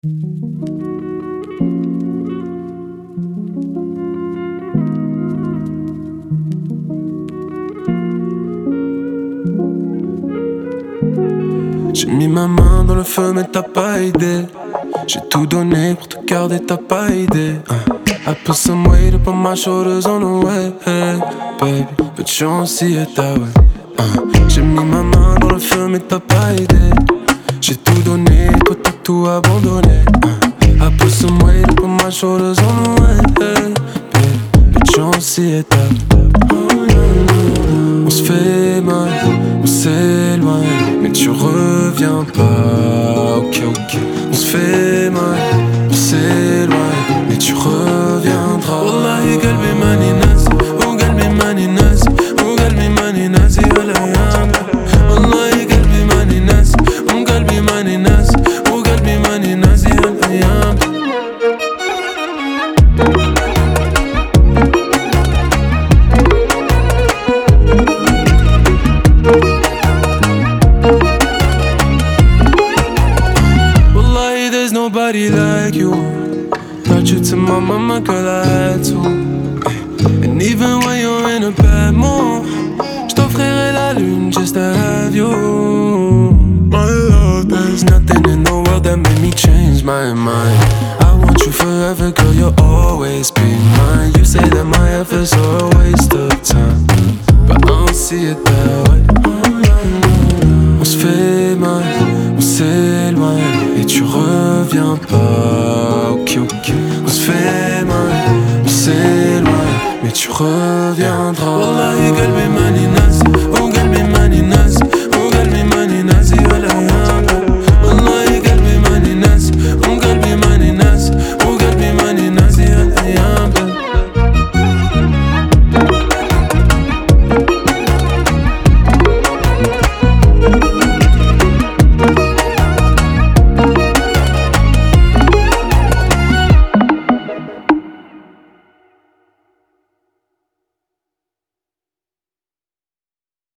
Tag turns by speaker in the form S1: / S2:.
S1: J'ai mis ma main dans le feu mais t'as pas idée. J'ai tout donné pour te garder, t'as pas idée. I put some weight up on my shoulders on the way, hey, baby, but you don't see it that way. J'ai mis ma main dans le feu mais t'as pas idée. J'ai tout donné, toi t'as tout abandonné. I put some weight up on my shoulders on the way, hey, baby, but you don't see it that way. On se fait mal, on s'éloigne, mais tu reviens pas. Ok, ok. On se fait mal, on s'éloigne, mais tu reviendras. Wallahi qalbi mani nasi, oh qalbi mani nasi, oh qalbi mani nasi ala yam. Wallahi qalbi mani nasi, oh qalbi mani nasi, oh qalbi mani nasi ala yam. Nobody like you. Brought you to my mama, girl, I had to. And even when you're in a bad mood, j't'offrirai la lune just to have you. My love, there's nothing in the world that made me change my mind. I want you forever, girl, you'll always be mine. You say that my efforts are a waste of time, but I don't see it that way. On se fait mal, on s'éloigne, et tu reviens pas. Ok, ok. On se fait mal, on s'éloigne, mais tu reviendras. Wallahi qalbi mani